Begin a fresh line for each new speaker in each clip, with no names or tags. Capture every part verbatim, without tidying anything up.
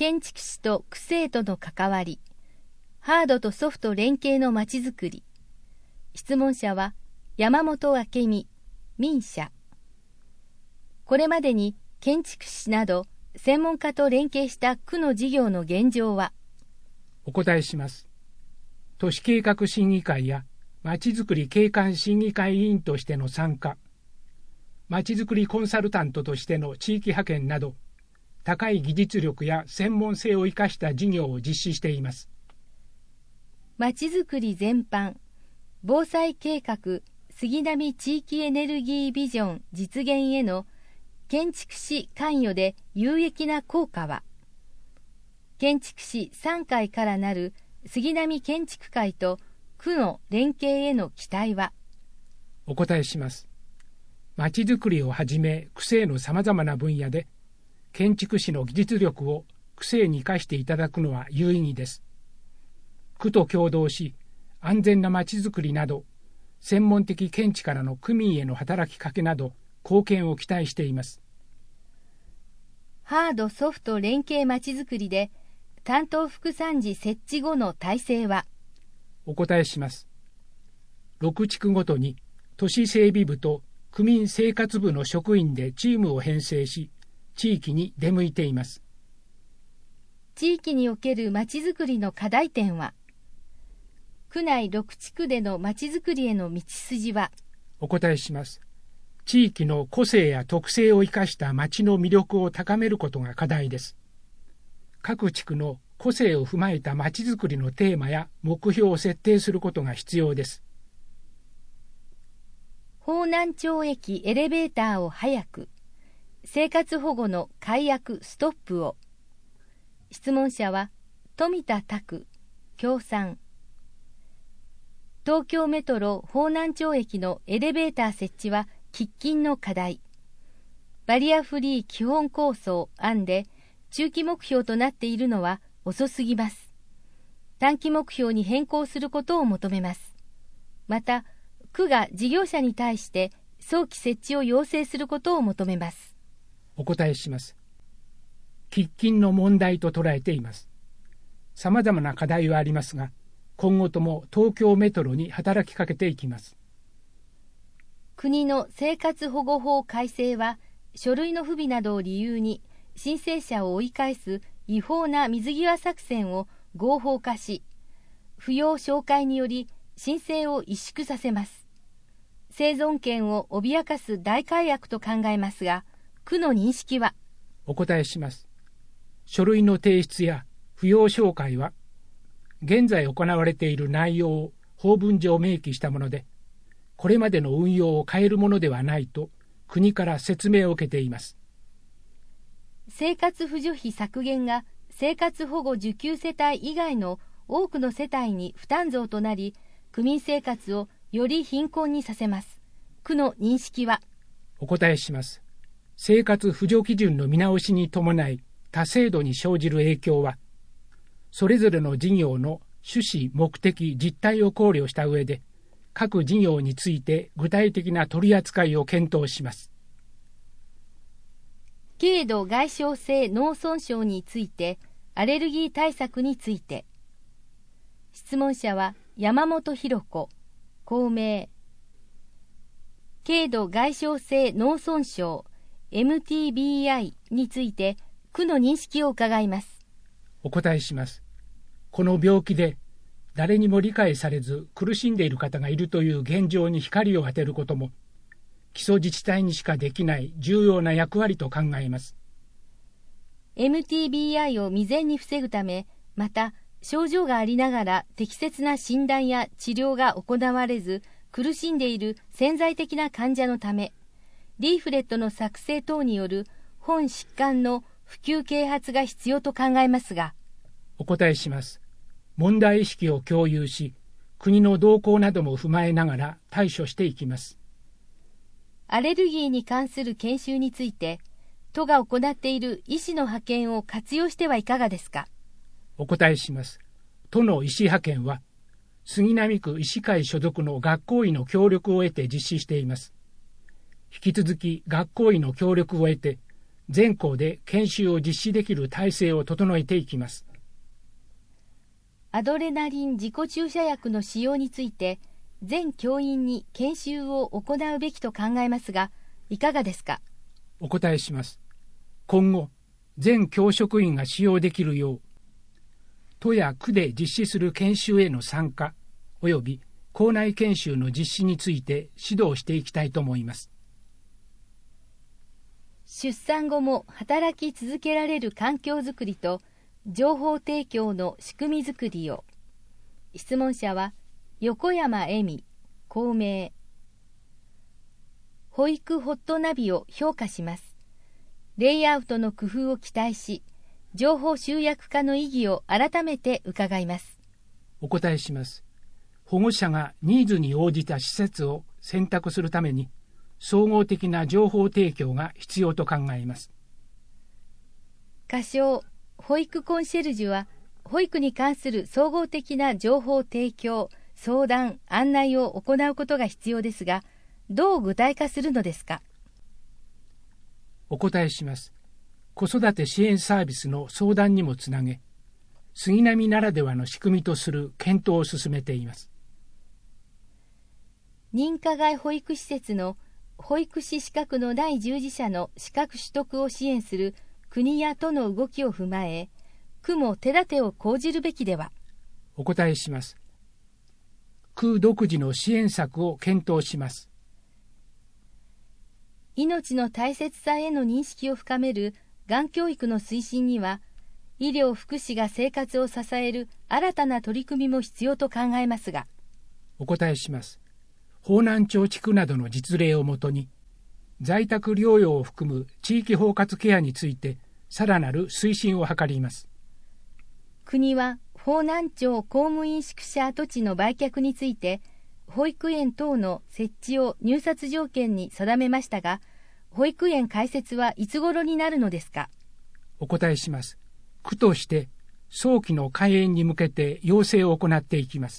建築士と区政との関わり、ハードとソフト連携のまちづくり。質問者は山本明美、民社。これまでに建築士など専門家と連携した区の事業の現状は。
お答えします。都市計画審議会やまちづくり景観審議会委員としての参加、まちづくりコンサルタントとしての地域派遣など、高い技術力や専門性を生かした事業を実施しています。
まちづくり全般、防災計画、杉並地域エネルギービジョン実現への建築士関与で有益な効果は。建築士さんかいからなる杉並建築会と区の連携への期待は。
お答えします。まちづくりをはじめ区政のさまざまな分野で建築士の技術力を区政に生かしていただくのは有意義です。区と協働し、安全なまちづくりなど専門的見地からの区民への働きかけなど貢献を期待しています。
ハードソフト連携まちづくりで担当副参事設置後の体制は。
お答えします。ろく地区ごとに都市整備部と区民生活部の職員でチームを編成し、地域に出向いています。
地域におけるまちづくりの課題点は。区内ろく地区でのまちづくりへの道筋は。
お答えします。地域の個性や特性を生かしたまちの魅力を高めることが課題です。各地区の個性を踏まえたまちづくりのテーマや目標を設定することが必要です。
方南町駅エレベーターを早く、生活保護の解約ストップを。質問者は富田拓、協賛。東京メトロ方南町駅のエレベーター設置は喫緊の課題。バリアフリー基本構想案で中期目標となっているのは遅すぎます。短期目標に変更することを求めます。また、区が事業者に対して早期設置を要請することを求めます。
お答えします。喫緊の問題と捉えています。さまざまな課題はありますが、今後とも東京メトロに働きかけていきます。
国の生活保護法改正は、書類の不備などを理由に申請者を追い返す違法な水際作戦を合法化し、不要照会により申請を萎縮させます。生存権を脅かす大改悪と考えますが、区の認識は。
お答えします。書類の提出や不要照会は、現在行われている内容を法文上明記したもので、これまでの運用を変えるものではないと国から説明を受けています。
生活扶助費削減が生活保護受給世帯以外の多くの世帯に負担増となり、区民生活をより貧困にさせます。区の認識は。
お答えします。生活扶助基準の見直しに伴い他制度に生じる影響は、それぞれの事業の趣旨、目的、実態を考慮した上で、各事業について具体的な取り扱いを検討します。
軽度外傷性脳損傷について、アレルギー対策について。質問者は山本博子、公明。軽度外傷性脳損傷 エムティービーアイ について区の認識を伺います。
お答えします。この病気で誰にも理解されず苦しんでいる方がいるという現状に光を当てることも、基礎自治体にしかできない重要な役割と考えます。
エムティービーアイ を未然に防ぐため、また症状がありながら適切な診断や治療が行われず苦しんでいる潜在的な患者のため、リーフレットの作成等による本疾患の普及啓発が必要と考えますが。
お答えします。問題意識を共有し、国の動向なども踏まえながら対処していきます。
アレルギーに関する研修について、都が行っている医師の派遣を活用してはいかがですか。
お答えします。都の医師派遣は、杉並区医師会所属の学校医の協力を得て実施しています。引き続き学校医の協力を得て、 全校で研修を実施できる体制を整えていきます。
アドレナリン自己注射薬の使用について、全教員に研修を行うべきと考えますが、いかがですか。
お答えします。今後、全教職員が使用できるよう、都や区で実施する研修への参加、および校内研修の実施について指導していきたいと思います。
出産後も働き続けられる環境づくりと情報提供の仕組みづくりを。質問者は横山恵美、公明。保育ホットナビを評価します。レイアウトの工夫を期待し、情報集約化の意義を改めて伺います。
お答えします。保護者がニーズに応じた施設を選択するために、総合的な情報提供が必要と考えます。
仮称、保育コンシェルジュは、保育に関する総合的な情報提供、相談、案内を行うことが必要ですが、どう具体化するのですか。
お答えします。子育て支援サービスの相談にもつなげ、杉並ならではの仕組みとする検討を進めています。
認可外保育施設の保育士資格のない従事者の資格取得を支援する国や都の動きを踏まえ、区も手立てを講じるべきでは。
お答えします。区独自の支援策を検討します。
命の大切さへの認識を深めるがん教育の推進には、医療・福祉が生活を支える新たな取り組みも必要と考えますが。
お答えします。方南町地区などの実例をもとに、在宅療養を含む地域包括ケアについて、さらなる推進を図ります。
国は、方南町公務員宿舎跡地の売却について、保育園等の設置を入札条件に定めましたが、保育園開設はいつ頃になるのですか。
お答えします。区として早期の開園に向けて要請を行っていきます。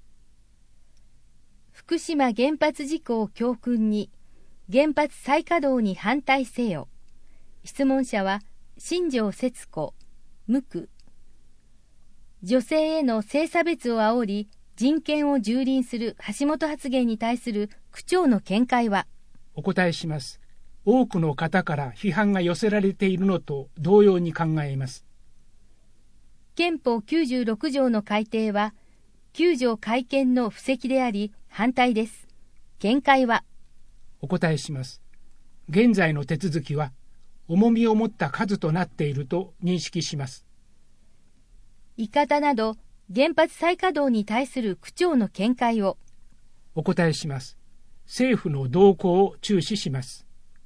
福島原発事故を教訓に、原発再稼働に反対せよ。質問者は新庄節子、無区。女性への性差別を煽り、人権を蹂躙する橋本発言に対する区長の見解は。
お答えします。多くの方から批判が寄せられているのと同様に考えます。
憲法きゅうじゅうろく条の改定は、きゅう条改憲の布石であり、反対です。見解は。
お答えします。現在の手続きは、重みを持った数となっていると認識します。
伊方など、原発再稼働に対する区長の見解を。
お答えします。政府の動向を注視します。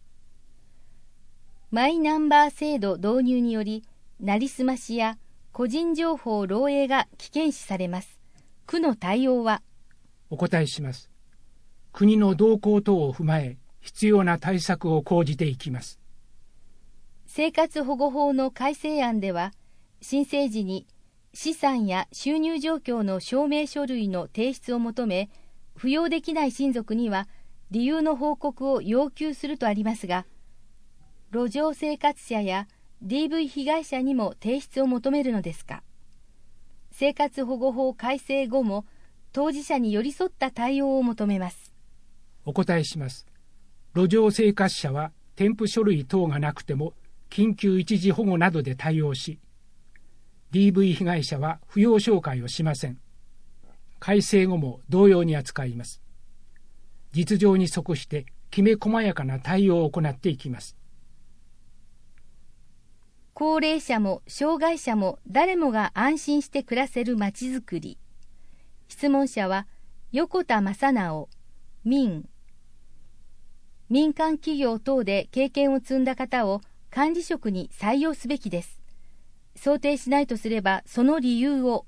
マイナンバー制度導入により、なりすましや個人情報漏洩が危険視されます。区の対応は。
お答えします。国の動向等を踏まえ、必要な対策を講じていきます。
生活保護法の改正案では、新生児に資産や収入状況の証明書類の提出を求め、扶養できない親族には理由の報告を要求するとありますが、路上生活者や ディーブイ 被害者にも提出を求めるのですか。生活保護法改正後も当事者に寄り添った対応を求めます。
お答えします。路上生活者は添付書類等がなくても緊急一時保護などで対応し、ディーブイ 被害者は扶養照会をしません。改正後も同様に扱います。実情に即してきめ細やかな対応を行っていきます。
高齢者も障害者も誰もが安心して暮らせるまちづくり。質問者は横田正直、民。民間企業等で経験を積んだ方を管理職に採用すべきです。想定しないとすればその理由を。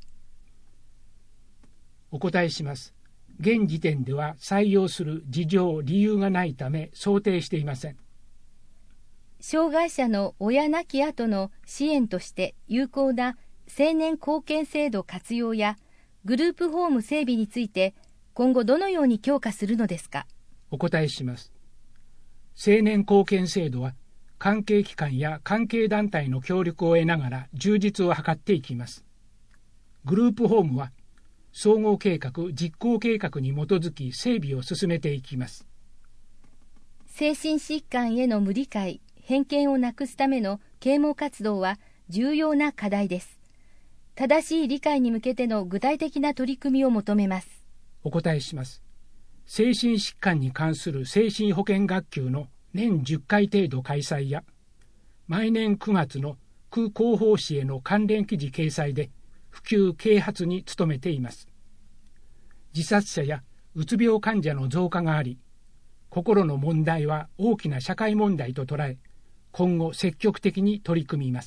お答えします。現時点では採用する事情・理由がないため想定していません。
障害者の親亡き後の支援として有効な青年貢献制度活用やグループホーム整備について今後どのように強化するのですか。
お答えします。青年貢献制度は関係機関や関係団体の協力を得ながら充実を図っていきます。グループホームは総合計画・実行計画に基づき整備を進めていきます。
精神疾患への無理解、偏見をなくすための啓蒙活動は重要な課題です。正しい理解に向けての具体的な取り組みを求めます。
お答えします。精神疾患に関する精神保健学級の年じゅっかい程度開催や、毎年くがつの区広報誌への関連記事掲載で普及啓発に努めています。自殺者やうつ病患者の増加があり、心の問題は大きな社会問題と捉え、今後積極的に取り組みます。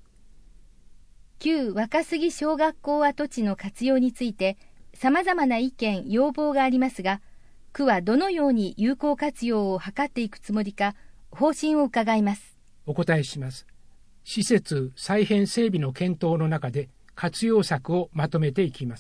旧若杉小学校跡地の活用について、さまざまな意見、要望がありますが、区はどのように有効活用を図っていくつもりか、方針を伺います。
お答えします。施設再編整備の検討の中で活用策をまとめていきます。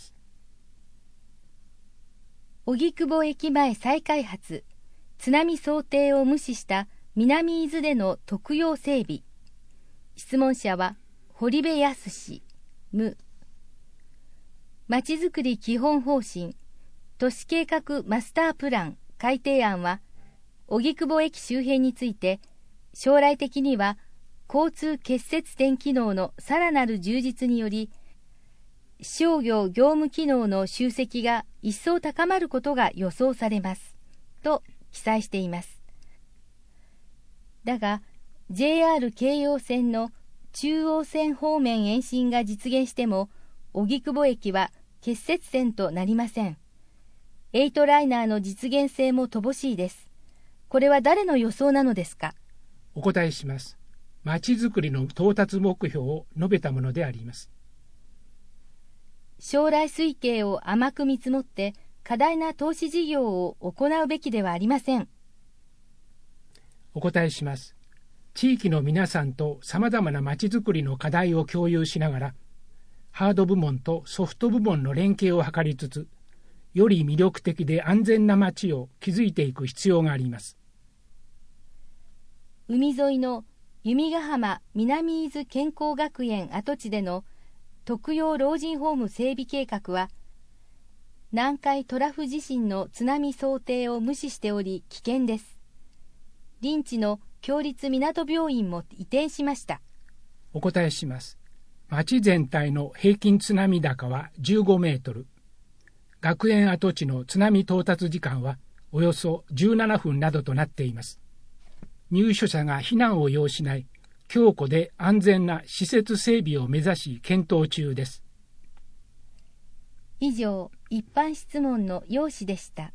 荻窪駅前再開発、津波想定を無視した南伊豆での特用整備。質問者は堀部康、無。まちづくり基本方針、都市計画マスタープラン改定案は、荻窪駅周辺について、将来的には交通結節点機能のさらなる充実により、商業業務機能の集積が一層高まることが予想されます。と記載しています。だが、ジェイアール 京葉線の中央線方面延伸が実現しても、荻窪駅は結節点となりません。エイトライナーの実現性も乏しいです。これは誰の予想なのですか？
お答えします。まちづくりの到達目標を述べたものであります。
将来推計を甘く見積もって過大な投資事業を行うべきではありません。
お答えします。地域の皆さんとさまざまなまちづくりの課題を共有しながら、ハード部門とソフト部門の連携を図りつつ、より魅力的で安全な街を築いていく必要があります。
海沿いの弓ヶ浜南伊豆健康学園跡地での特用老人ホーム整備計画は、南海トラフ地震の津波想定を無視しており危険です。臨地の共立港病院も移転しました。
お答えします。町全体の平均津波高はじゅうごメートル。学園跡地の津波到達時間はおよそじゅうななふんなどとなっています。入所者が避難を要しない強固で安全な施設整備を目指し検討中です。
以上、一般質問の要旨でした。